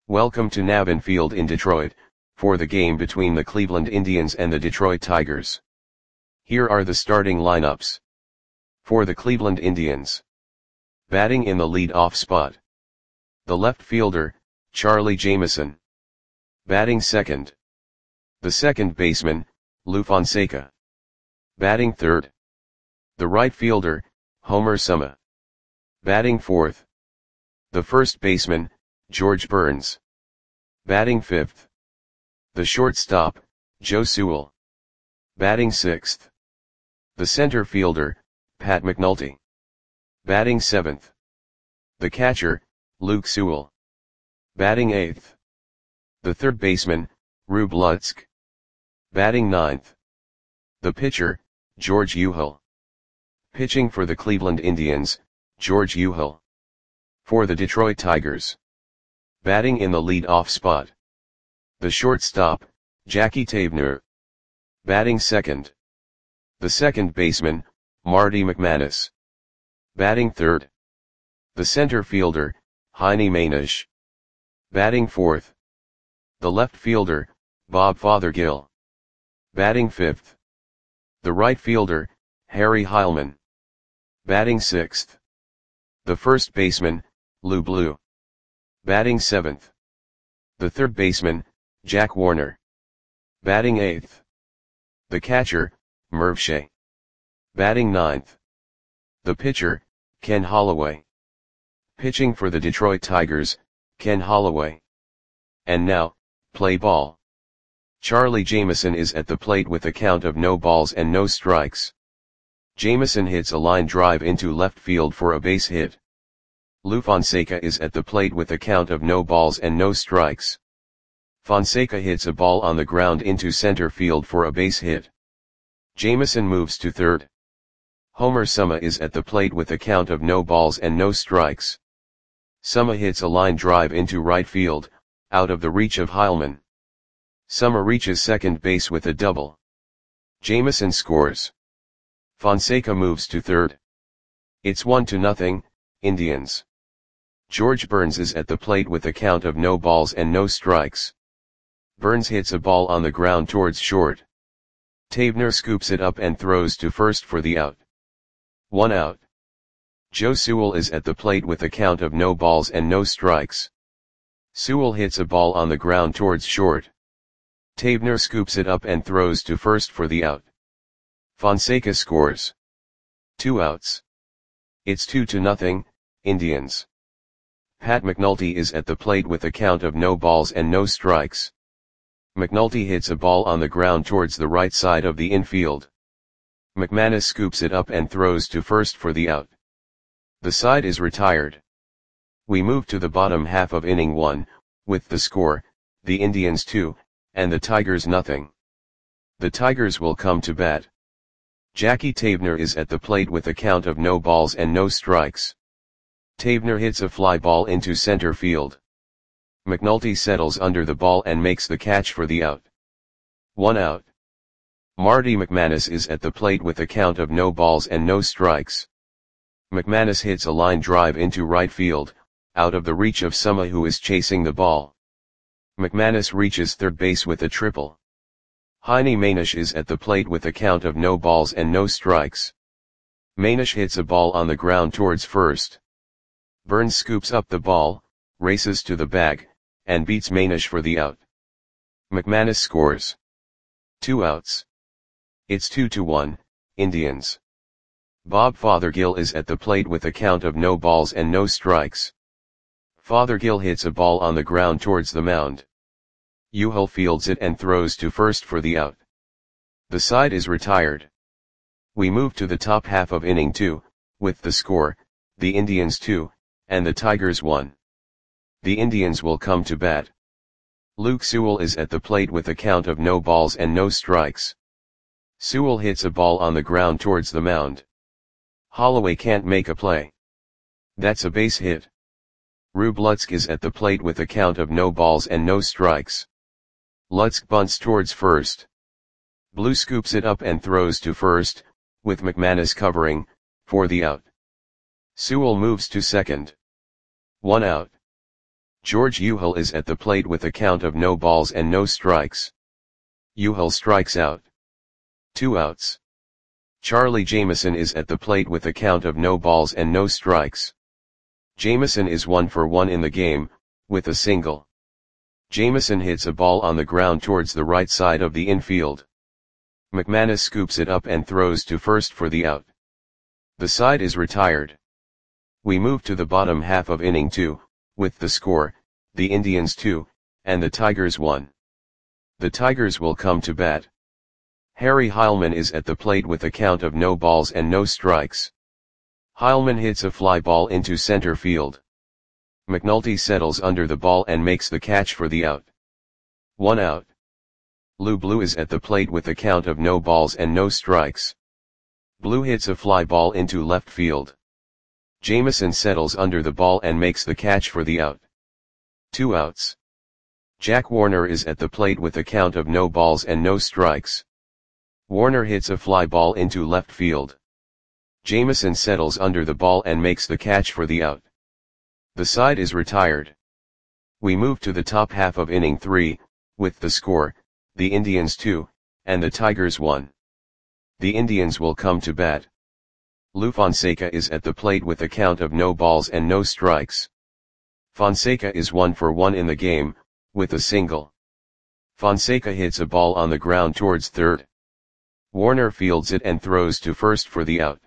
Welcome to Navin Field in Detroit, for the game between the Cleveland Indians and the Detroit Tigers. Here are the starting lineups. For the Cleveland Indians. Batting in the lead-off spot. The left fielder, Charlie Jameson. Batting second. The second baseman, Lou Fonseca. Batting third. The right fielder, Homer Suma. Batting fourth. The first baseman, George Burns. Batting fifth. The shortstop, Joe Sewell. Batting sixth. The center fielder, Pat McNulty. Batting seventh. The catcher, Luke Sewell. Batting eighth. The third baseman, Rube Lutzk. Batting ninth. The pitcher, George Uhl. Pitching for the Cleveland Indians, George Uhl. For the Detroit Tigers. Batting in the lead-off spot. The shortstop, Jackie Tabner. Batting second. The second baseman, Marty McManus. Batting third. The center fielder, Heine Mainish. Batting fourth. The left fielder, Bob Fothergill. Batting fifth. The right fielder, Harry Heilman. Batting sixth. The first baseman, Lou Blue. Batting seventh. The third baseman, Jack Warner. Batting eighth. The catcher, Merv Shea. Batting ninth. The pitcher, Ken Holloway. Pitching for the Detroit Tigers, Ken Holloway. And now, play ball. Charlie Jameson is at the plate with a count of no balls and no strikes. Jameson hits a line drive into left field for a base hit. Lou Fonseca is at the plate with a count of no balls and no strikes. Fonseca hits a ball on the ground into center field for a base hit. Jameson moves to third. Homer Suma is at the plate with a count of no balls and no strikes. Suma hits a line drive into right field, out of the reach of Heilman. Suma reaches second base with a double. Jameson scores. Fonseca moves to third. It's 1-0, Indians. George Burns is at the plate with a count of no balls and no strikes. Burns hits a ball on the ground towards short. Tabner scoops it up and throws to first for the out. 1 out. Joe Sewell is at the plate with a count of no balls and no strikes. Sewell hits a ball on the ground towards short. Tabner scoops it up and throws to first for the out. Fonseca scores. 2 outs. It's 2-0, Indians. Pat McNulty is at the plate with a count of no balls and no strikes. McNulty hits a ball on the ground towards the right side of the infield. McManus scoops it up and throws to first for the out. The side is retired. We move to the bottom half of inning 1, with the score, the Indians 2, and the Tigers nothing. The Tigers will come to bat. Jackie Tabner is at the plate with a count of no balls and no strikes. Tabner hits a fly ball into center field. McNulty settles under the ball and makes the catch for the out. 1 out. Marty McManus is at the plate with a count of no balls and no strikes. McManus hits a line drive into right field, out of the reach of Suma who is chasing the ball. McManus reaches third base with a triple. Heine Mainish is at the plate with a count of no balls and no strikes. Mainish hits a ball on the ground towards first. Burns scoops up the ball, races to the bag, and beats Mainish for the out. McManus scores. 2 outs. It's 2-1, Indians. Bob Fothergill is at the plate with a count of no balls and no strikes. Fothergill hits a ball on the ground towards the mound. Uhl fields it and throws to first for the out. The side is retired. We move to the top half of inning 2, with the score, the Indians 2, and the Tigers 1. The Indians will come to bat. Luke Sewell is at the plate with a count of no balls and no strikes. Sewell hits a ball on the ground towards the mound. Holloway can't make a play. That's a base hit. Rube Lutzk is at the plate with a count of no balls and no strikes. Lutzk bunts towards first. Blue scoops it up and throws to first, with McManus covering, for the out. Sewell moves to second. 1 out. George Uhel is at the plate with a count of no balls and no strikes. Uhel strikes out. 2 outs. Charlie Jameson is at the plate with a count of no balls and no strikes. Jameson is 1 for 1 in the game, with a single. Jameson hits a ball on the ground towards the right side of the infield. McManus scoops it up and throws to first for the out. The side is retired. We move to the bottom half of inning 2, with the score, the Indians 2, and the Tigers 1. The Tigers will come to bat. Harry Heilmann is at the plate with a count of no balls and no strikes. Heilmann hits a fly ball into center field. McNulty settles under the ball and makes the catch for the out. 1 out. Lou Blue is at the plate with a count of no balls and no strikes. Blue hits a fly ball into left field. Jameson settles under the ball and makes the catch for the out. 2 outs. Jack Warner is at the plate with a count of no balls and no strikes. Warner hits a fly ball into left field. Jameson settles under the ball and makes the catch for the out. The side is retired. We move to the top half of inning 3, with the score, the Indians 2, and the Tigers 1. The Indians will come to bat. Lou Fonseca is at the plate with a count of no balls and no strikes. Fonseca is 1 for 1 in the game, with a single. Fonseca hits a ball on the ground towards third. Warner fields it and throws to first for the out.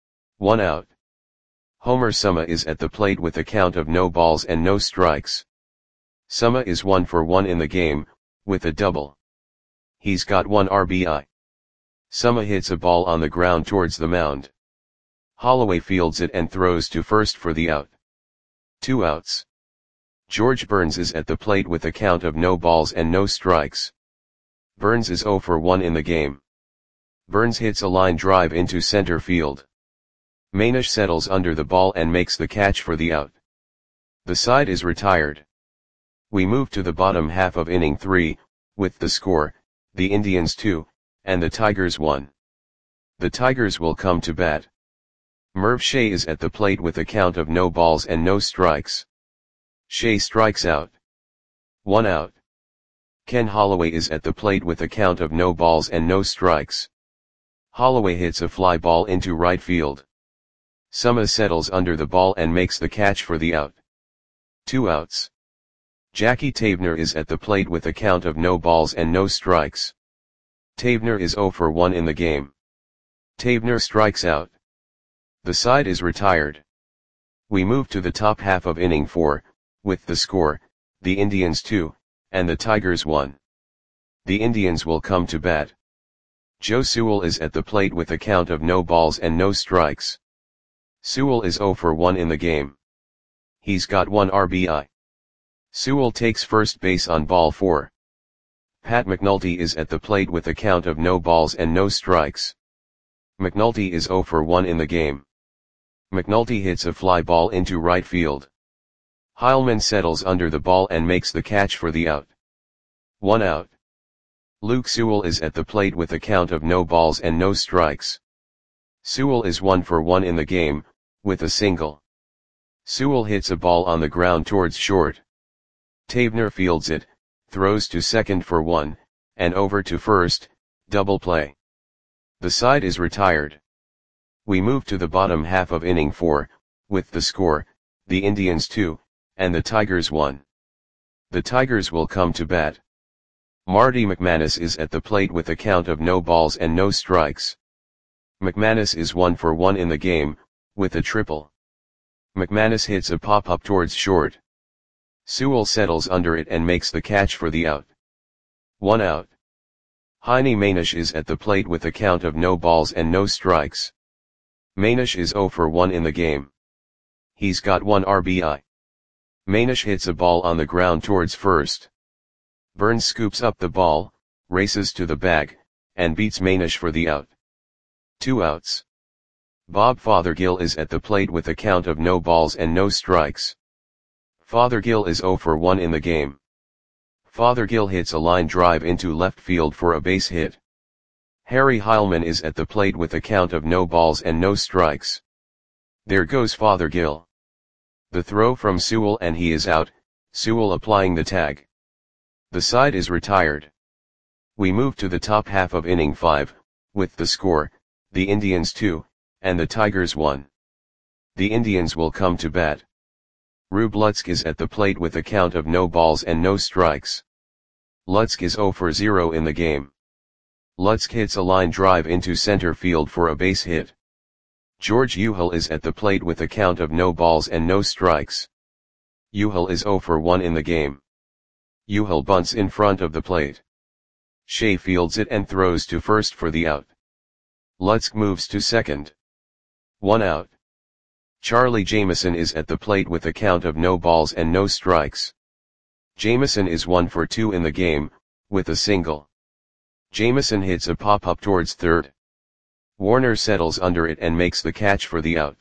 1 out. Homer Suma is at the plate with a count of no balls and no strikes. Suma is 1 for 1 in the game, with a double. He's got 1 RBI. Suma hits a ball on the ground towards the mound. Holloway fields it and throws to first for the out. 2 outs. George Burns is at the plate with a count of no balls and no strikes. Burns is 0 for 1 in the game. Burns hits a line drive into center field. Manish settles under the ball and makes the catch for the out. The side is retired. We move to the bottom half of inning 3, with the score, the Indians 2, and the Tigers 1. The Tigers will come to bat. Merv Shea is at the plate with a count of no balls and no strikes. Shea strikes out. 1 out. Ken Holloway is at the plate with a count of no balls and no strikes. Holloway hits a fly ball into right field. Suma settles under the ball and makes the catch for the out. 2 outs. Jackie Tavener is at the plate with a count of no balls and no strikes. Tavener is 0 for 1 in the game. Tavener strikes out. The side is retired. We move to the top half of inning 4, with the score, the Indians 2, and the Tigers 1. The Indians will come to bat. Joe Sewell is at the plate with a count of no balls and no strikes. Sewell is 0 for 1 in the game. He's got 1 RBI. Sewell takes first base on ball 4. Pat McNulty is at the plate with a count of no balls and no strikes. McNulty is 0 for 1 in the game. McNulty hits a fly ball into right field. Heilmann settles under the ball and makes the catch for the out. 1 out. Luke Sewell is at the plate with a count of no balls and no strikes. Sewell is 1 for 1 in the game, with a single. Sewell hits a ball on the ground towards short. Tavener fields it, throws to second for 1, and over to first, double play. The side is retired. We move to the bottom half of inning 4, with the score, the Indians 2, and the Tigers 1. The Tigers will come to bat. Marty McManus is at the plate with a count of no balls and no strikes. McManus is 1 for 1 in the game, with a triple. McManus hits a pop-up towards short. Sewell settles under it and makes the catch for the out. 1 out. Heine Manish is at the plate with a count of no balls and no strikes. Manish is 0 for 1 in the game. He's got 1 RBI. Manish hits a ball on the ground towards first. Burns scoops up the ball, races to the bag, and beats Manish for the out. 2 outs. Bob Fothergill is at the plate with a count of no balls and no strikes. Fothergill is 0 for 1 in the game. Fothergill hits a line drive into left field for a base hit. Harry Heilmann is at the plate with a count of no balls and no strikes. There goes Fothergill. The throw from Sewell and he is out, Sewell applying the tag. The side is retired. We move to the top half of inning 5, with the score, the Indians 2, and the Tigers 1. The Indians will come to bat. Rube Lutzk is at the plate with a count of no balls and no strikes. Lutzk is 0 for 0 in the game. Lutzk hits a line drive into center field for a base hit. George Uhel is at the plate with a count of no balls and no strikes. Uhel is 0 for 1 in the game. Uhel bunts in front of the plate. Shea fields it and throws to first for the out. Lutzk moves to second. 1 out. Charlie Jameson is at the plate with a count of no balls and no strikes. Jameson is 1 for 2 in the game, with a single. Jameson hits a pop-up towards third. Warner settles under it and makes the catch for the out.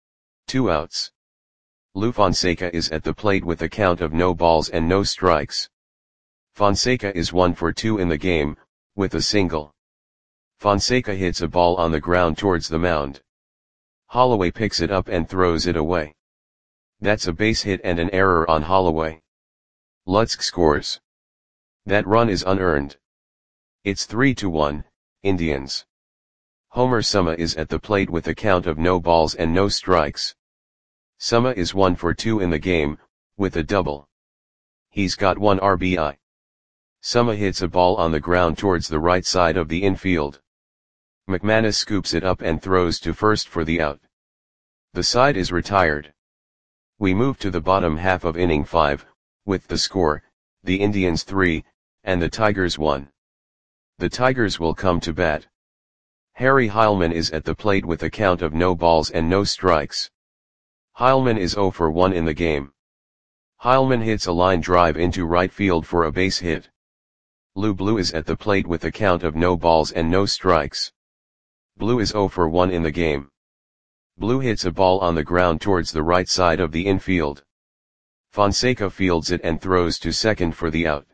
2 outs. Lou Fonseca is at the plate with a count of no balls and no strikes. Fonseca is 1 for 2 in the game, with a single. Fonseca hits a ball on the ground towards the mound. Holloway picks it up and throws it away. That's a base hit and an error on Holloway. Lutzk scores. That run is unearned. It's 3-1, Indians. Homer Suma is at the plate with a count of no balls and no strikes. Suma is 1 for 2 in the game, with a double. He's got 1 RBI. Suma hits a ball on the ground towards the right side of the infield. McManus scoops it up and throws to first for the out. The side is retired. We move to the bottom half of inning 5, with the score, the Indians 3, and the Tigers 1. The Tigers will come to bat. Harry Heilmann is at the plate with a count of no balls and no strikes. Heilmann is 0 for 1 in the game. Heilmann hits a line drive into right field for a base hit. Lou Blue is at the plate with a count of no balls and no strikes. Blue is 0 for 1 in the game. Blue hits a ball on the ground towards the right side of the infield. Fonseca fields it and throws to second for the out.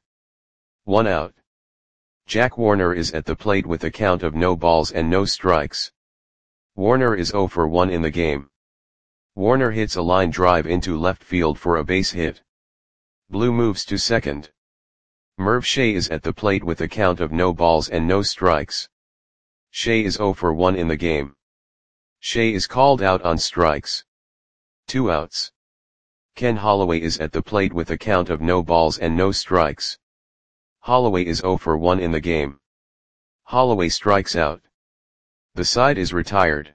1 out. Jack Warner is at the plate with a count of no balls and no strikes. Warner is 0 for 1 in the game. Warner hits a line drive into left field for a base hit. Blue moves to second. Merv Shea is at the plate with a count of no balls and no strikes. Shea is 0 for 1 in the game. Shea is called out on strikes. 2 outs. Ken Holloway is at the plate with a count of no balls and no strikes. Holloway is 0 for 1 in the game. Holloway strikes out. The side is retired.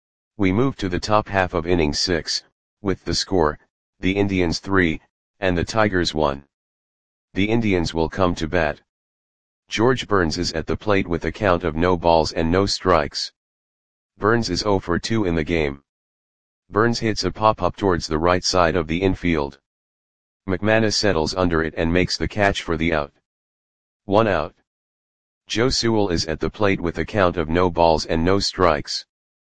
We move to the top half of inning 6, with the score, the Indians 3, and the Tigers 1. The Indians will come to bat. George Burns is at the plate with a count of no balls and no strikes. Burns is 0 for 2 in the game. Burns hits a pop-up towards the right side of the infield. McManus settles under it and makes the catch for the out. 1 out. Joe Sewell is at the plate with a count of no balls and no strikes.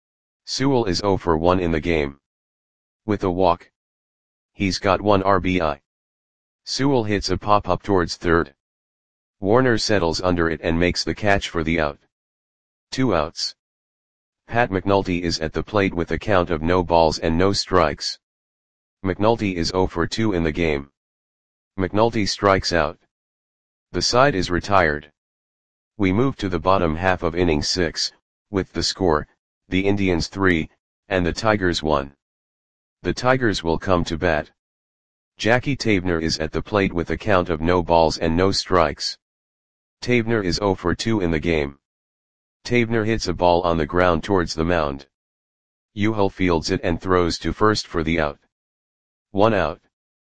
Sewell is 0 for 1 in the game. With a walk. He's got 1 RBI. Sewell hits a pop-up towards third. Warner settles under it and makes the catch for the out. 2 outs. Pat McNulty is at the plate with a count of no balls and no strikes. McNulty is 0 for 2 in the game. McNulty strikes out. The side is retired. We move to the bottom half of inning 6, with the score, the Indians 3, and the Tigers 1. The Tigers will come to bat. Jackie Tavener is at the plate with a count of no balls and no strikes. Tavener is 0 for 2 in the game. Tavener hits a ball on the ground towards the mound. Uhel fields it and throws to first for the out. 1 out.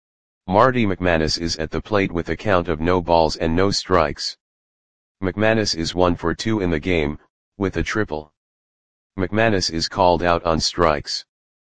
Marty McManus is at the plate with a count of no balls and no strikes. McManus is 1 for 2 in the game, with a triple. McManus is called out on strikes.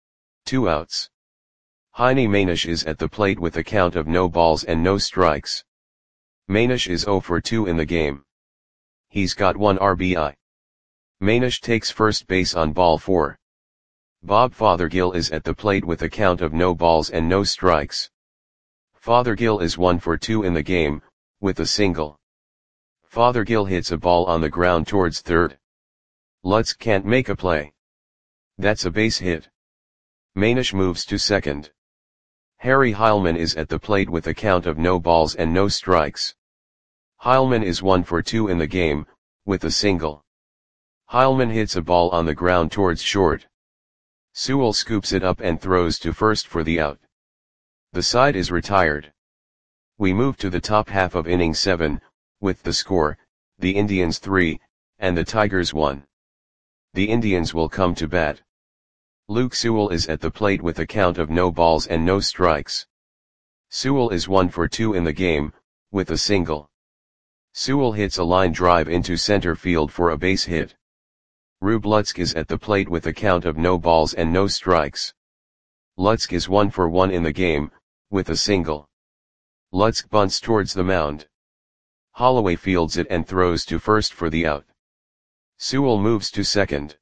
2 outs. Heine Manish is at the plate with a count of no balls and no strikes. Manish is 0 for 2 in the game. He's got 1 RBI. Manish takes first base on ball 4. Bob Fothergill is at the plate with a count of no balls and no strikes. Fothergill is 1 for 2 in the game, with a single. Fothergill hits a ball on the ground towards third. Lutzk can't make a play. That's a base hit. Manish moves to second. Harry Heilmann is at the plate with a count of no balls and no strikes. Heilmann is 1 for 2 in the game, with a single. Heilmann hits a ball on the ground towards short. Sewell scoops it up and throws to first for the out. The side is retired. We move to the top half of inning 7, with the score, the Indians 3, and the Tigers 1. The Indians will come to bat. Luke Sewell is at the plate with a count of no balls and no strikes. Sewell is 1 for 2 in the game, with a single. Sewell hits a line drive into center field for a base hit. Rube Lutzk is at the plate with a count of no balls and no strikes. Lutzk is 1 for 1 in the game, with a single. Lutzk bunts towards the mound. Holloway fields it and throws to first for the out. Sewell moves to second.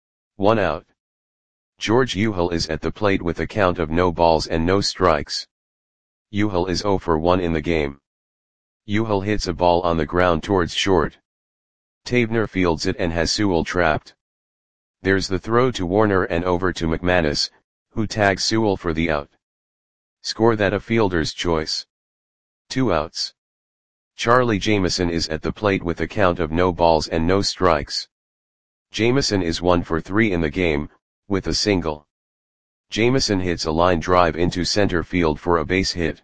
1 out. George Uhel is at the plate with a count of no balls and no strikes. Uhel is 0 for 1 in the game. Uhel hits a ball on the ground towards short. Tavener fields it and has Sewell trapped. There's the throw to Warner and over to McManus, who tags Sewell for the out. Score that a fielder's choice. 2 outs. Charlie Jameson is at the plate with a count of no balls and no strikes. Jameson is 1 for 3 in the game, with a single. Jameson hits a line drive into center field for a base hit.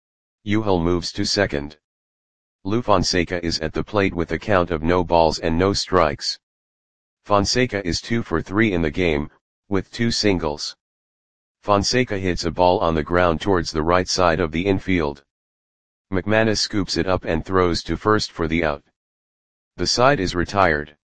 Uhel moves to second. Lou Fonseca is at the plate with a count of no balls and no strikes. Fonseca is 2 for 3 in the game, with 2 singles. Fonseca hits a ball on the ground towards the right side of the infield. McManus scoops it up and throws to first for the out. The side is retired.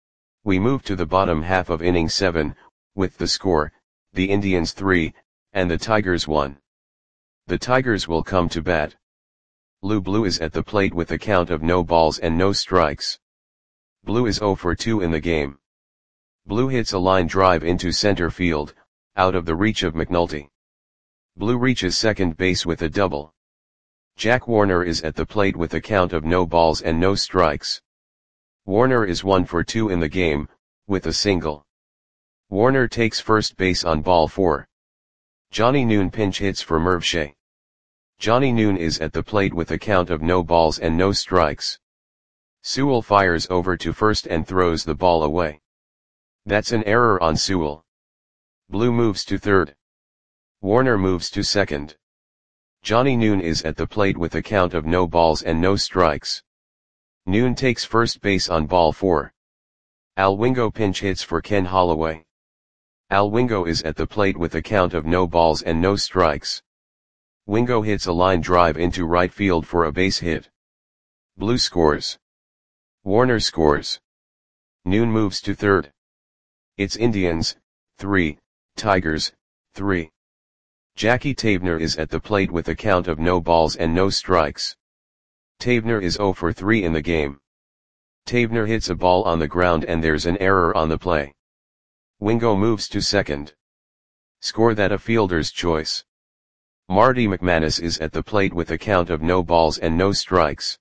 We move to the bottom half of inning 7, with the score, the Indians 3, and the Tigers 1. The Tigers will come to bat. Lou Blue is at the plate with a count of no balls and no strikes. Blue is 0 for 2 in the game. Blue hits a line drive into center field, out of the reach of McNulty. Blue reaches second base with a double. Jack Warner is at the plate with a count of no balls and no strikes. Warner is 1 for 2 in the game, with a single. Warner takes first base on ball 4. Johnny Noon pinch hits for Merv Shea. Johnny Noon is at the plate with a count of no balls and no strikes. Sewell fires over to first and throws the ball away. That's an error on Sewell. Blue moves to third. Warner moves to second. Johnny Noon is at the plate with a count of no balls and no strikes. Noon takes first base on ball 4. Al Wingo pinch hits for Ken Holloway. Al Wingo is at the plate with a count of no balls and no strikes. Wingo hits a line drive into right field for a base hit. Blue scores. Warner scores. Noon moves to third. It's Indians, 3, Tigers, 3. Jackie Tavener is at the plate with a count of no balls and no strikes. Tavener is 0 for 3 in the game. Tavener hits a ball on the ground and there's an error on the play. Wingo moves to second. Score that a fielder's choice. Marty McManus is at the plate with a count of no balls and no strikes.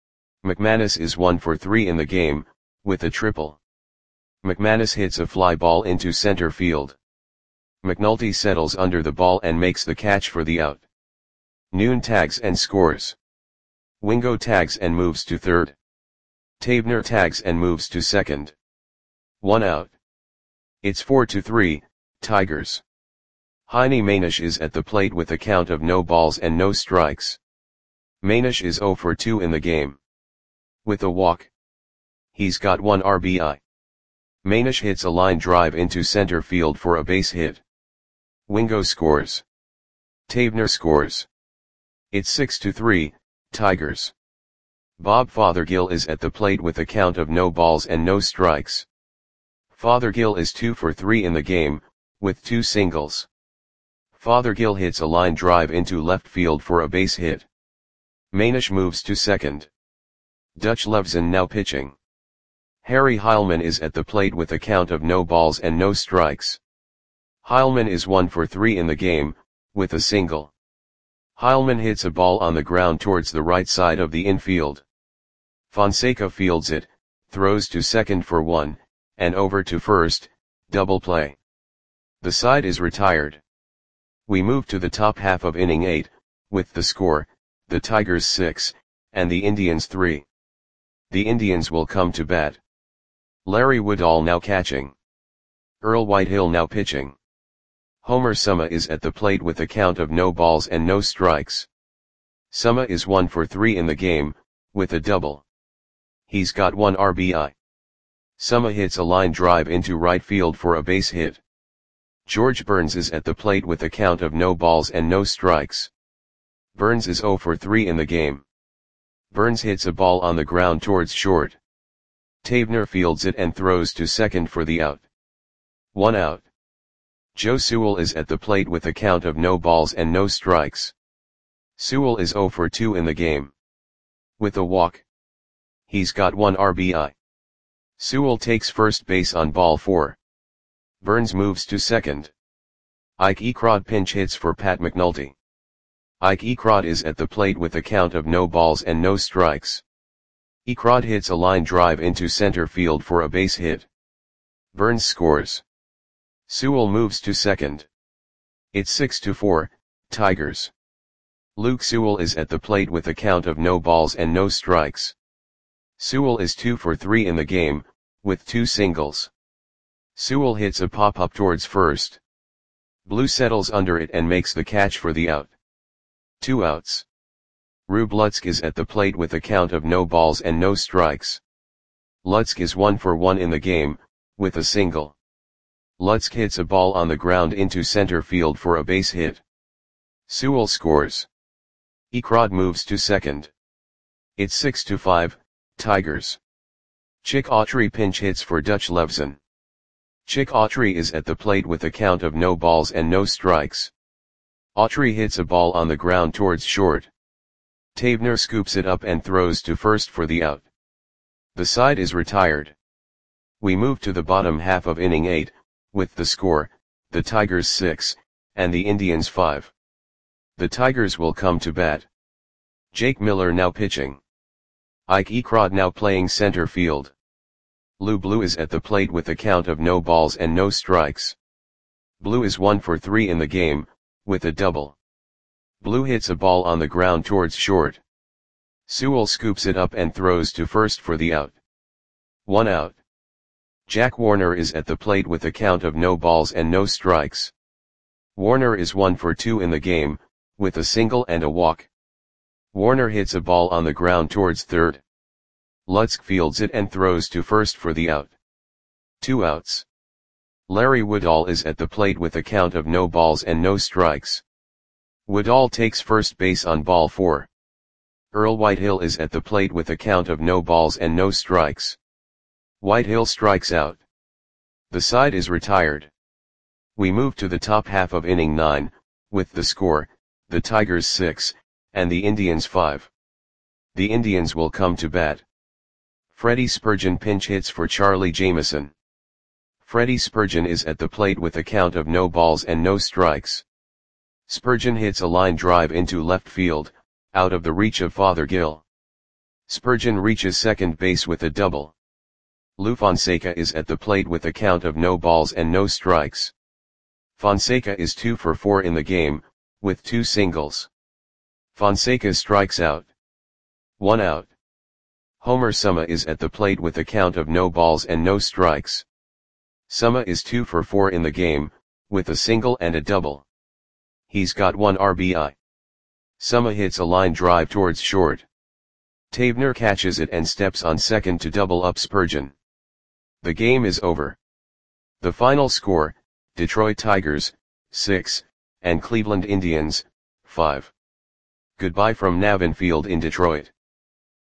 McManus is 1 for 3 in the game, with a triple. McManus hits a fly ball into center field. McNulty settles under the ball and makes the catch for the out. Noon tags and scores. Wingo tags and moves to third. Tavener tags and moves to second. 1 out. It's 4-3, Tigers. Heine Manish is at the plate with a count of no balls and no strikes. Manish is 0 for 2 in the game. With a walk. He's got 1 RBI. Manish hits a line drive into center field for a base hit. Wingo scores. Tavener scores. It's 6-3, Tigers. Bob Fothergill is at the plate with a count of no balls and no strikes. Fothergill is 2 for 3 in the game, with 2 singles. Fothergill hits a line drive into left field for a base hit. Manish moves to second. Dutch Levson now pitching. Harry Heilmann is at the plate with a count of no balls and no strikes. Heilmann is 1 for 3 in the game, with a single. Heilmann hits a ball on the ground towards the right side of the infield. Fonseca fields it, throws to second for 1, and over to first, double play. The side is retired. We move to the top half of inning 8, with the score, the Tigers 6, and the Indians 3. The Indians will come to bat. Larry Woodall now catching. Earl Whitehill now pitching. Homer Suma is at the plate with a count of no balls and no strikes. Suma is 1 for 3 in the game, with a double. He's got 1 RBI. Suma hits a line drive into right field for a base hit. George Burns is at the plate with a count of no balls and no strikes. Burns is 0 for 3 in the game. Burns hits a ball on the ground towards short. Tavener fields it and throws to second for the out. 1 out. Joe Sewell is at the plate with a count of no balls and no strikes. Sewell is 0 for 2 in the game. With a walk. He's got 1 RBI. Sewell takes first base on ball 4. Burns moves to second. Ike Ecrod pinch hits for Pat McNulty. Ike Ecrod is at the plate with a count of no balls and no strikes. Ecrod hits a line drive into center field for a base hit. Burns scores. Sewell moves to second. It's 6-4, Tigers. Luke Sewell is at the plate with a count of no balls and no strikes. Sewell is 2 for 3 in the game, with 2 singles. Sewell hits a pop-up towards first. Blue settles under it and makes the catch for the out. 2 outs. Rube Lutzk is at the plate with a count of no balls and no strikes. Lutzk is 1 for 1 in the game, with a single. Lutzk hits a ball on the ground into center field for a base hit. Sewell scores. Ecrod moves to second. It's 6-5, Tigers. Chick Autry pinch hits for Dutch Levson. Chick Autry is at the plate with a count of no balls and no strikes. Autry hits a ball on the ground towards short. Tavener scoops it up and throws to first for the out. The side is retired. We move to the bottom half of inning 8, with the score, the Tigers 6, and the Indians 5. The Tigers will come to bat. Jake Miller now pitching. Ike Ecrod now playing center field. Lou Blue is at the plate with a count of no balls and no strikes. Blue is 1 for 3 in the game, with a double. Blue hits a ball on the ground towards short. Sewell scoops it up and throws to first for the out. 1 out. Jack Warner is at the plate with a count of no balls and no strikes. Warner is 1 for 2 in the game, with a single and a walk. Warner hits a ball on the ground towards third. Lutzk fields it and throws to first for the out. 2 outs. Larry Woodall is at the plate with a count of no balls and no strikes. Woodall takes first base on ball 4. Earl Whitehill is at the plate with a count of no balls and no strikes. Whitehill strikes out. The side is retired. We move to the top half of inning 9, with the score, the Tigers 6, and the Indians 5. The Indians will come to bat. Freddie Spurgeon pinch hits for Charlie Jameson. Freddie Spurgeon is at the plate with a count of no balls and no strikes. Spurgeon hits a line drive into left field, out of the reach of Fothergill. Spurgeon reaches second base with a double. Lou Fonseca is at the plate with a count of no balls and no strikes. Fonseca is 2 for 4 in the game, with 2 singles. Fonseca strikes out. 1 out. Homer Suma is at the plate with a count of no balls and no strikes. Suma is 2 for 4 in the game, with a single and a double. He's got 1 RBI. Suma hits a line drive towards short. Tavener catches it and steps on second to double up Spurgeon. The game is over. The final score, Detroit Tigers, 6, and Cleveland Indians, 5. Goodbye from Navin Field in Detroit.